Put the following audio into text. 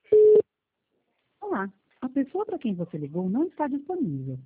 Olá, a pessoa para quem você ligou não está disponível.